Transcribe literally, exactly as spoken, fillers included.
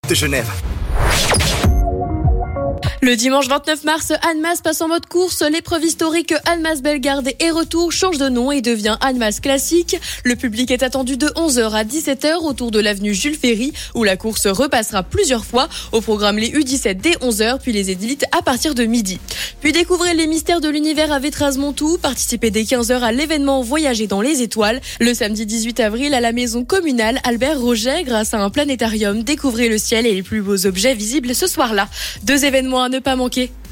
de Genève. Le dimanche vingt-neuf mars, Annemasse passe en mode course. L'épreuve historique Annemasse-Bellegarde et retour change de nom et devient Annemasse classique. Le public est attendu de onze heures à dix-sept heures autour de l'avenue Jules Ferry où la course repassera plusieurs fois. Au programme les U dix-sept dès onze heures puis les élites à partir de midi. Puis découvrez les mystères de l'univers à Vétraz-Montoux. Participez dès quinze heures à l'événement Voyager dans les étoiles. Le samedi dix-huit avril à la maison communale Albert Roget grâce à un planétarium. Découvrez le ciel et les plus beaux objets visibles ce soir-là. Deux événements à ne pas manquer.